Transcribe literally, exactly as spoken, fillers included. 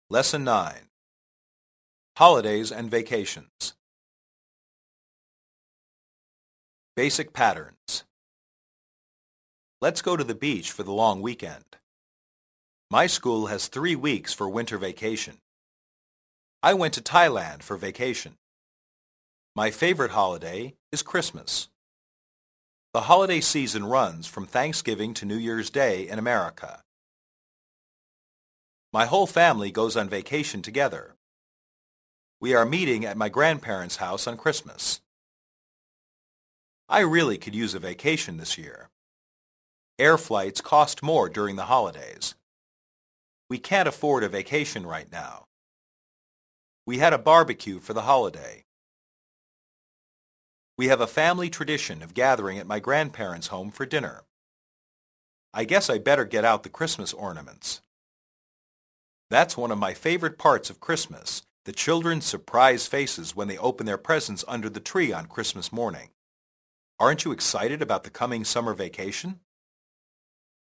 Lesson nine. Holidays and Vacations. Basic Patterns. Let's go to the beach for the long weekend. My school has three weeks for winter vacation. I went to Thailand for vacation. My favorite holiday is Christmas. The holiday season runs from Thanksgiving to New Year's Day in America. My whole family goes on vacation together. We are meeting at my grandparents' house on Christmas. I really could use a vacation this year. Air flights cost more during the holidays. We can't afford a vacation right now. We had a barbecue for the holiday. We have a family tradition of gathering at my grandparents' home for dinner. I guess I better get out the Christmas ornaments. That's one of my favorite parts of Christmas, the children's surprised faces when they open their presents under the tree on Christmas morning. Aren't you excited about the coming summer vacation?